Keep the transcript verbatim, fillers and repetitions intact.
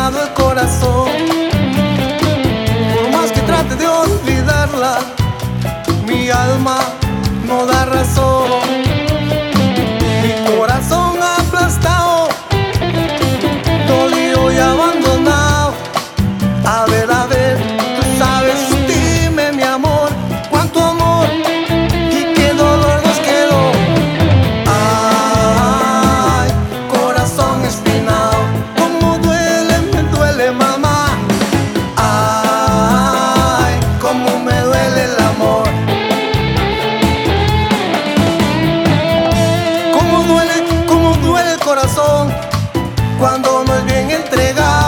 espinado el corazón. Por más que trate de olvidarla, mi alma no da razón. Mi corazón aplastado, dolido y abandonado. A ver, a ver, tú sabes, dime mi amor, cuánto amor y qué dolor nos quedó. Ay, corazón espinado, cómo duele, me duele, mamá. Ay, cómo me duele el amor. Cómo duele, cómo duele el corazón cuando no es bien entregado.